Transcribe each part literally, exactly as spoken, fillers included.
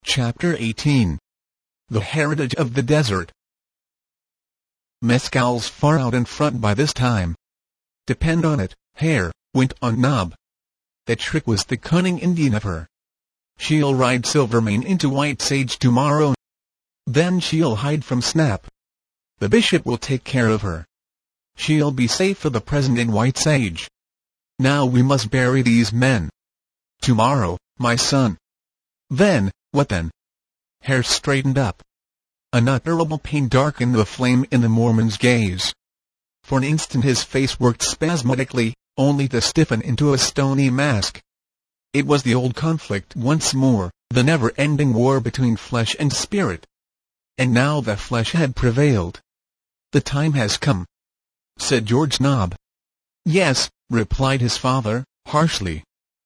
Chapter eighteen. The Heritage of the Desert. Mescal's far out in front by this time. Depend on it, Hare, went on Nob. That trick was the cunning Indian of her. She'll ride Silvermane into White Sage tomorrow. Then she'll hide from Snap. The bishop will take care of her. She'll be safe for the present in White Sage. Now we must bury these men. Tomorrow, my son. Then, what then? Hare straightened up. Unutterable pain darkened the flame in the Mormon's gaze. For an instant his face worked spasmodically, only to stiffen into a stony mask. It was the old conflict once more, the never-ending war between flesh and spirit. And now the flesh had prevailed. "The time has come," said George Nob. "Yes," replied his father, harshly.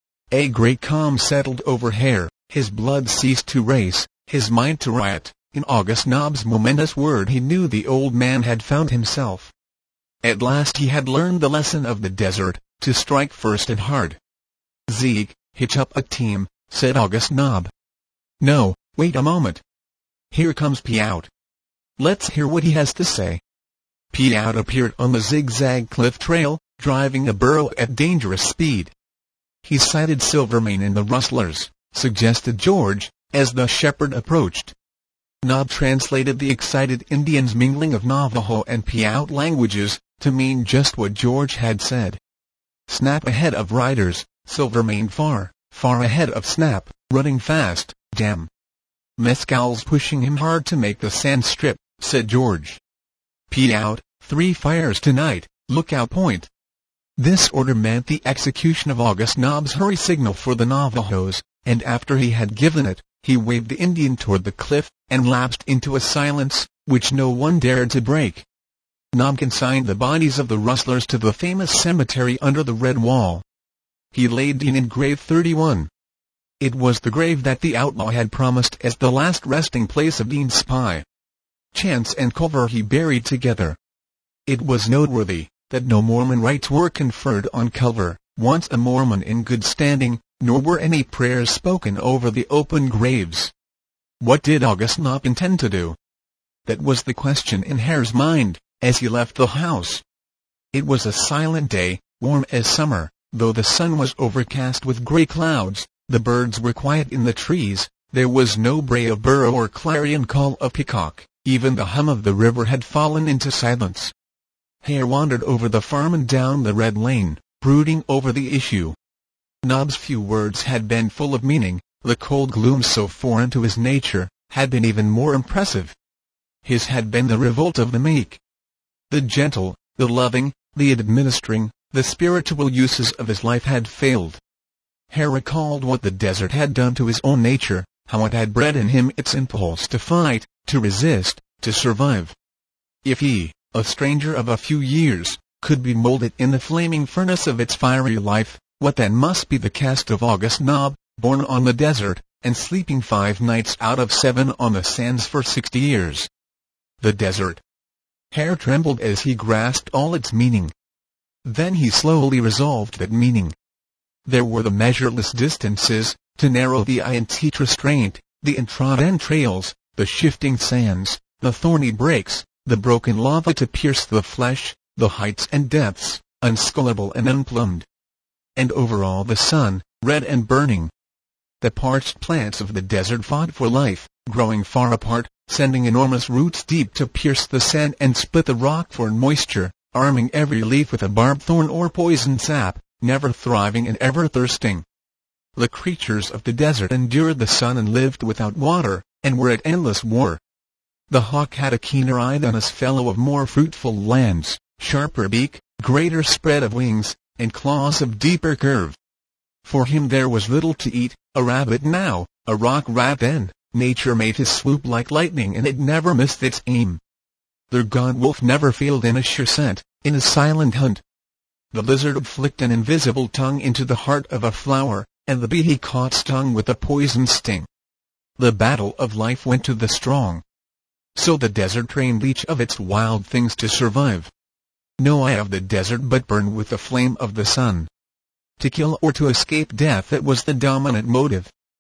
A great calm settled over Hare. His blood ceased to race, his mind to riot. In August Nob's momentous word he knew the old man had found himself. At last he had learned the lesson of the desert, to strike first and hard. "Zeke, hitch up a team," said August Nob. "No, wait a moment. Here comes Piaut. Let's hear what he has to say." Piaut appeared on the zigzag cliff trail, driving a burro at dangerous speed. He sighted Silvermane and the rustlers, suggested George, as the shepherd approached. Nob translated the excited Indians' mingling of Navajo and Piaut languages, to mean just what George had said. Snap ahead of riders, Silvermane far, far ahead of Snap, running fast, damn. Mescal's pushing him hard to make the sand strip, said George. Piaut, three fires tonight, lookout point. This order meant the execution of August Nob's hurry signal for the Navajos, and after he had given it, he waved the Indian toward the cliff, and lapsed into a silence, which no one dared to break. Nob consigned the bodies of the rustlers to the famous cemetery under the Red Wall. He laid Dean in grave thirty-one. It was the grave that the outlaw had promised as the last resting place of Dean's spy. Chance and Culver he buried together. It was noteworthy that no Mormon rites were conferred on Culver, once a Mormon in good standing, nor were any prayers spoken over the open graves. What did August Nob intend to do? That was the question in Hare's mind, as he left the house. It was a silent day, warm as summer, though the sun was overcast with grey clouds. The birds were quiet in the trees, there was no bray of burro or clarion call of peacock, even the hum of the river had fallen into silence. Hare wandered over the farm and down the red lane, brooding over the issue. Nob's few words had been full of meaning, the cold gloom so foreign to his nature, had been even more impressive. His had been the revolt of the meek. The gentle, the loving, the administering, the spiritual uses of his life had failed. Hare recalled what the desert had done to his own nature, how it had bred in him its impulse to fight, to resist, to survive. If he, a stranger of a few years, could be molded in the flaming furnace of its fiery life, what then must be the caste of August Nob, born on the desert, and sleeping five nights out of seven on the sands for sixty years? The desert. Hare trembled as he grasped all its meaning. Then he slowly resolved that meaning. There were the measureless distances, to narrow the eye and teach restraint, the untrodden trails, the shifting sands, the thorny breaks, the broken lava to pierce the flesh, the heights and depths, unscalable and unplumbed. And over all the sun, red and burning. The parched plants of the desert fought for life, growing far apart, sending enormous roots deep to pierce the sand and split the rock for moisture, arming every leaf with a barbed thorn or poisoned sap, never thriving and ever thirsting. The creatures of the desert endured the sun and lived without water, and were at endless war. The hawk had a keener eye than his fellow of more fruitful lands, sharper beak, greater spread of wings, and claws of deeper curve. For him there was little to eat, a rabbit now, a rock rat then. Nature made his swoop like lightning and it never missed its aim. The gaunt wolf never failed in a sure scent, in a silent hunt. The lizard flicked an invisible tongue into the heart of a flower, and the bee he caught stung with a poisoned sting. The battle of life went to the strong. So the desert trained each of its wild things to survive. No eye of the desert but burned with the flame of the sun. To kill or to escape death, that was the dominant motive.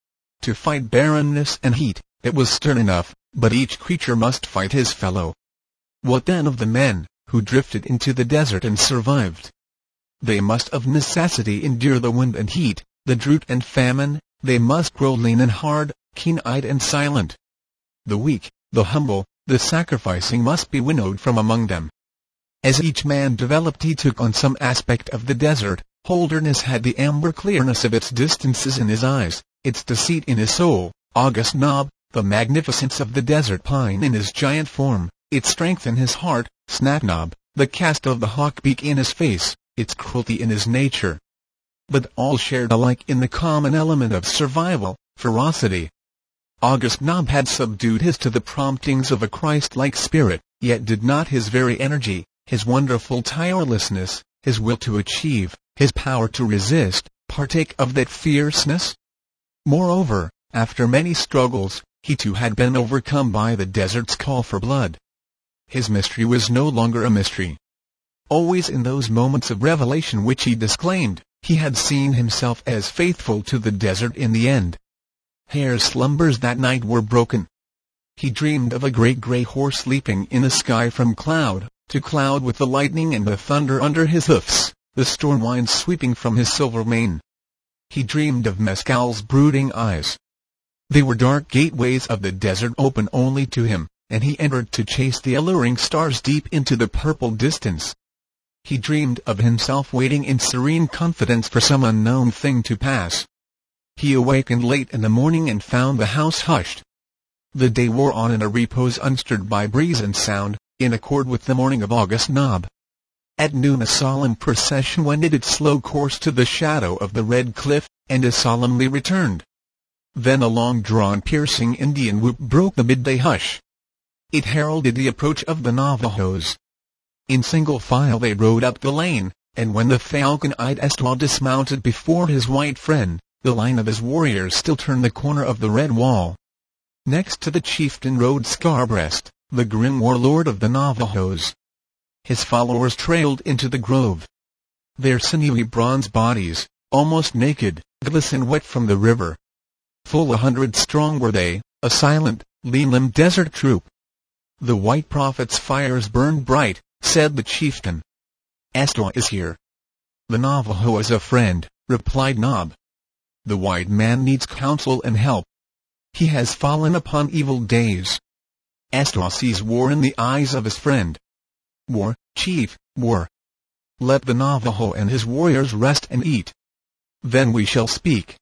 to fight barrenness and heat. It was stern enough, but each creature must fight his fellow. What then of the men, who drifted into the desert and survived? They must of necessity endure the wind and heat, the drought and famine. They must grow lean and hard, keen-eyed and silent. The weak, the humble, the sacrificing must be winnowed from among them. As each man developed, he took on some aspect of the desert. Holderness had the amber clearness of its distances in his eyes, its deceit in his soul. August Nob, the magnificence of the desert pine in his giant form, its strength in his heart. Snapnob, the cast of the hawk beak in his face, its cruelty in his nature. But all shared alike in the common element of survival, ferocity. August Nob had subdued his to the promptings of a Christ-like spirit, yet did not his very energy, his wonderful tirelessness, his will to achieve, his power to resist, partake of that fierceness? Moreover, after many struggles, he too had been overcome by the desert's call for blood. His mystery was no longer a mystery. Always in those moments of revelation which he disclaimed, he had seen himself as faithful to the desert in the end. Hare's slumbers that night were broken. He dreamed of a great grey horse leaping in the sky from cloud to cloud with the lightning and the thunder under his hoofs, the storm winds sweeping from his silver mane. He dreamed of Mescal's brooding eyes. They were dark gateways of the desert open only to him, and he entered to chase the alluring stars deep into the purple distance. He dreamed of himself waiting in serene confidence for some unknown thing to pass. He awakened late in the morning and found the house hushed. The day wore on in a repose unstirred by breeze and sound, in accord with the morning of August Nob. At noon a solemn procession wended its slow course to the shadow of the red cliff, and as solemnly returned. Then a long-drawn piercing Indian whoop broke the midday hush. It heralded the approach of the Navajos. In single file they rode up the lane, and when the falcon-eyed Estawa dismounted before his white friend, the line of his warriors still turned the corner of the red wall. Next to the chieftain rode Scarbreast, the grim warlord of the Navajos. His followers trailed into the grove. Their sinewy bronze bodies, almost naked, glistened wet from the river. Full a hundred strong were they, a silent, lean-limbed desert troop. The white prophet's fires burned bright, said the chieftain. Estawa is here. The Navajo is a friend, replied Nob. The white man needs counsel and help. He has fallen upon evil days. Estawa sees war in the eyes of his friend. War, chief, war. Let the Navajo and his warriors rest and eat. Then we shall speak.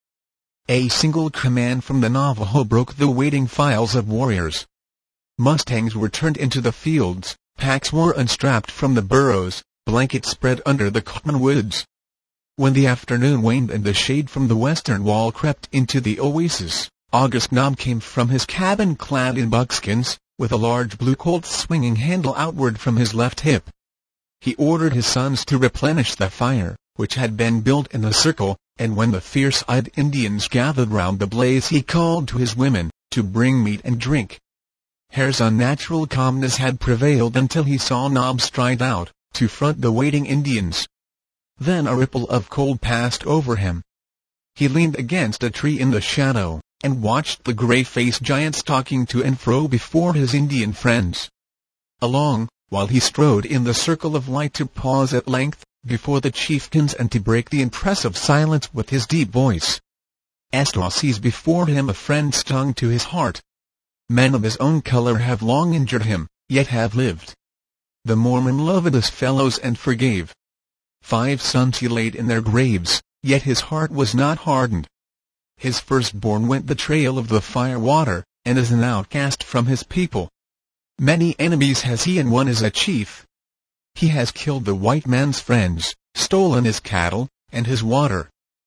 A single command from the Navajo broke the waiting files of warriors. Mustangs were turned into the fields, packs were unstrapped from the burrows, blankets spread under the cottonwoods. When the afternoon waned and the shade from the western wall crept into the oasis, August Nob came from his cabin clad in buckskins, with a large blue Colt swinging handle outward from his left hip. He ordered his sons to replenish the fire, which had been built in a circle, and when the fierce-eyed Indians gathered round the blaze he called to his women, to bring meat and drink. Hare's unnatural calmness had prevailed until he saw Nob stride out, to front the waiting Indians. Then a ripple of cold passed over him. He leaned against a tree in the shadow, and watched the gray-faced giant stalking to and fro before his Indian friends. Along, while he strode in the circle of light to pause at length, before the chieftains and to break the impressive silence with his deep voice. Estawa sees before him a friend stung to his heart. Men of his own color have long injured him, yet have lived. The Mormon loved his fellows and forgave. Five sons he laid in their graves, yet his heart was not hardened. His firstborn went the trail of the fire water, and is an outcast from his people. Many enemies has he and one is a chief. He has killed the white man's friends, stolen his cattle, and his water.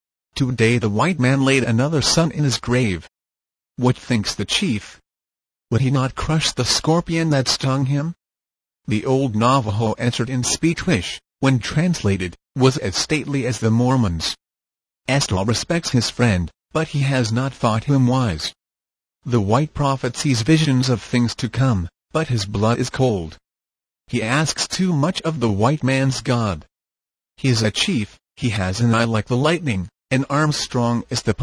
Today the white man laid another son in his grave. What thinks the chief? Would he not crush the scorpion that stung him? The old Navajo answered in speech which, when translated, was as stately as the Mormons. Estawa respects his friend, but he has not thought him wise. The white prophet sees visions of things to come, but his blood is cold. He asks too much of the white man's God. He is a chief, he has an eye like the lightning, and arms strong as the pine,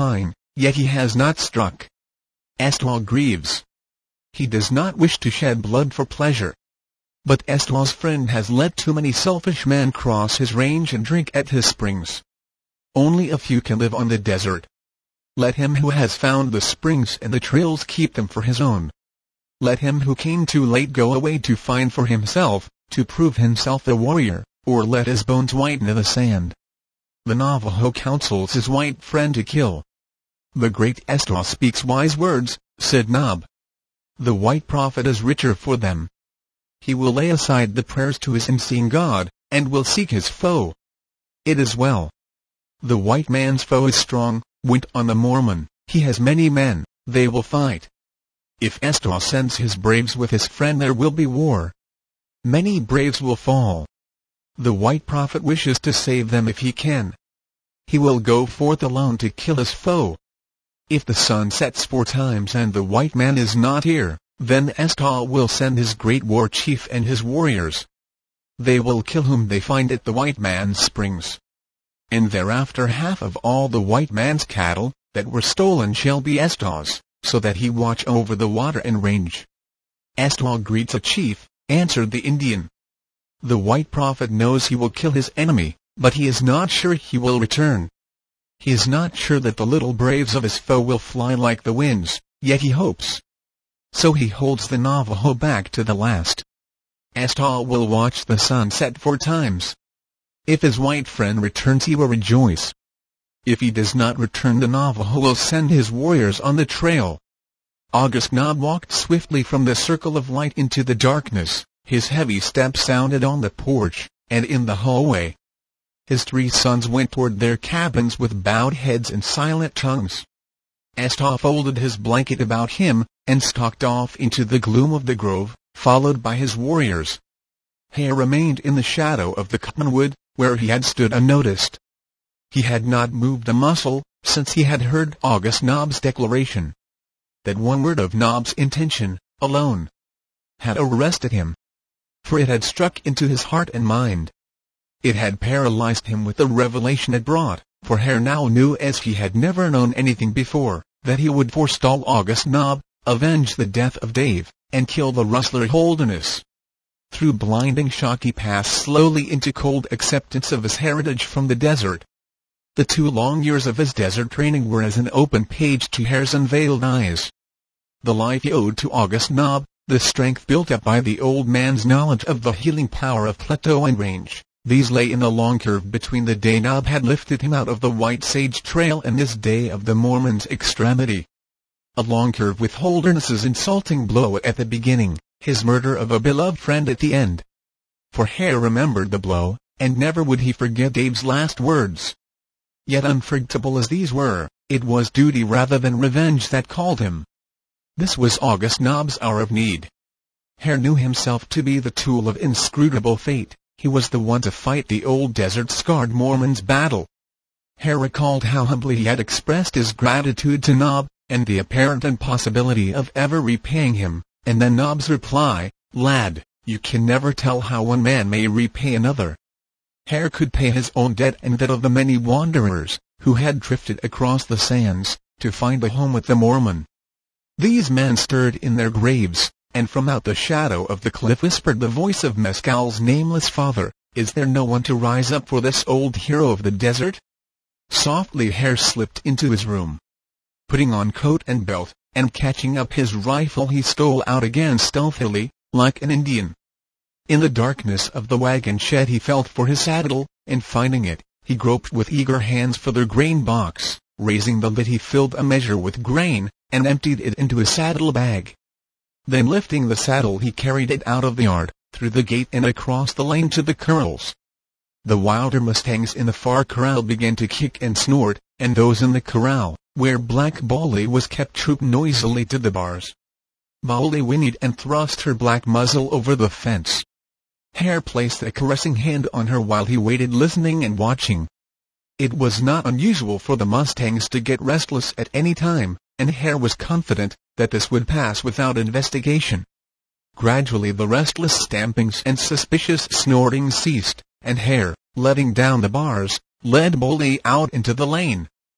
yet he has not struck. Estahl grieves. He does not wish to shed blood for pleasure. But Estahl's friend has let too many selfish men cross his range and drink at his springs. Only a few can live on the desert. Let him who has found the springs and the trails keep them for his own. Let him who came too late go away to find for himself, to prove himself a warrior, or let his bones whiten in the sand. The Navajo counsels his white friend to kill. The great Estahl speaks wise words, said Nob. The white prophet is richer for them. He will lay aside the prayers to his unseen God, and will seek his foe. It is well. The white man's foe is strong, went on the Mormon, he has many men, they will fight. If Estahl sends his braves with his friend there will be war. Many braves will fall. The white prophet wishes to save them if he can. He will go forth alone to kill his foe. If the sun sets four times and the white man is not here, then Estahl will send his great war chief and his warriors. They will kill whom they find at the white man's springs. And thereafter half of all the white man's cattle, that were stolen shall be Estahl's, so that he watch over the water and range. Estahl greets a chief, answered the Indian. The white prophet knows he will kill his enemy, but he is not sure he will return. He is not sure that the little braves of his foe will fly like the winds, yet he hopes. So he holds the Navajo back to the last. Estahl will watch the sun set four times. If his white friend returns he will rejoice. If he does not return the Navajo will send his warriors on the trail. August Nob walked swiftly from the circle of light into the darkness, his heavy steps sounded on the porch, and in the hallway. His three sons went toward their cabins with bowed heads and silent tongues. Estahl folded his blanket about him, and stalked off into the gloom of the grove, followed by his warriors. Hare remained in the shadow of the cottonwood, where he had stood unnoticed. He had not moved a muscle, since he had heard August Nob's declaration. That one word of Nob's intention, alone, had arrested him. For it had struck into his heart and mind. It had paralyzed him with the revelation it brought, for Hare now knew as he had never known anything before, that he would forestall August Nob, avenge the death of Dave, and kill the rustler Holderness. Through blinding shock he passed slowly into cold acceptance of his heritage from the desert. The two long years of his desert training were as an open page to Hare's unveiled eyes. The life he owed to August Nob, the strength built up by the old man's knowledge of the healing power of plateau and range, these lay in the long curve between the day Nob had lifted him out of the White Sage Trail and this day of the Mormon's extremity. A long curve with Holderness's insulting blow at the beginning, his murder of a beloved friend at the end. For Hare remembered the blow, and never would he forget Dave's last words. Yet unforgettable as these were, it was duty rather than revenge that called him. This was August Nob's hour of need. Hare knew himself to be the tool of inscrutable fate. He was the one to fight the old desert-scarred Mormon's battle. Hare recalled how humbly he had expressed his gratitude to Nob, and the apparent impossibility of ever repaying him, and then Nob's reply, "Lad, you can never tell how one man may repay another." Hare could pay his own debt and that of the many wanderers, who had drifted across the sands, to find a home with the Mormon. These men stirred in their graves, and from out the shadow of the cliff whispered the voice of Mescal's nameless father, "Is there no one to rise up for this old hero of the desert?" Softly Hare slipped into his room. Putting on coat and belt, and catching up his rifle he stole out again stealthily, like an Indian. In the darkness of the wagon shed he felt for his saddle, and finding it, he groped with eager hands for the grain box. Raising the lid he filled a measure with grain, and emptied it into his saddle bag. Then lifting the saddle he carried it out of the yard, through the gate and across the lane to the corrals. The wilder mustangs in the far corral began to kick and snort, and those in the corral, where Black Bolly was kept, trooped noisily to the bars. Bolly whinnied and thrust her black muzzle over the fence. Hare placed a caressing hand on her while he waited, listening and watching. It was not unusual for the mustangs to get restless at any time, and Hare was confident that this would pass without investigation. Gradually the restless stampings and suspicious snorting ceased, and Hare, letting down the bars, led Bolly out into the lane.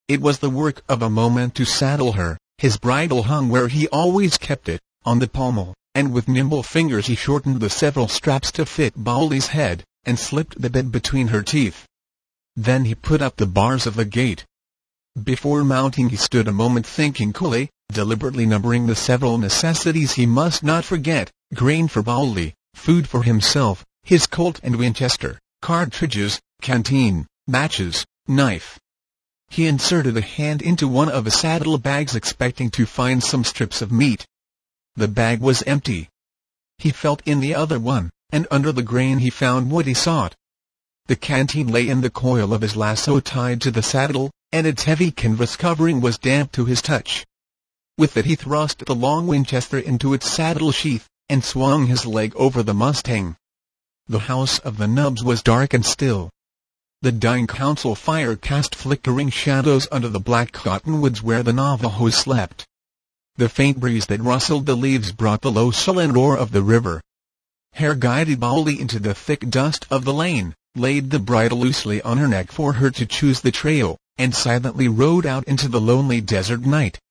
It was the work of a moment to saddle her. His bridle hung where he always kept it, on the pommel, and with nimble fingers he shortened the several straps to fit Baldy's head, and slipped the bit between her teeth. Then he put up the bars of the gate. Before mounting he stood a moment thinking coolly, deliberately numbering the several necessities he must not forget: grain for Baldy, food for himself, his Colt and Winchester, cartridges, canteen, matches, knife. He inserted a hand into one of the saddle-bags expecting to find some strips of meat. The bag was empty. He felt in the other one, and under the grain he found what he sought. The canteen lay in the coil of his lasso tied to the saddle, and its heavy canvas covering was damp to his touch. With it he thrust the long Winchester into its saddle sheath, and swung his leg over the Mustang. The house of the Nubs was dark and still. The dying council fire cast flickering shadows under the black cottonwoods where the Navajos slept. The faint breeze that rustled the leaves brought the low sullen roar of the river. Hare guided Baldy into the thick dust of the lane, laid the bridle loosely on her neck for her to choose the trail, and silently rode out into the lonely desert night.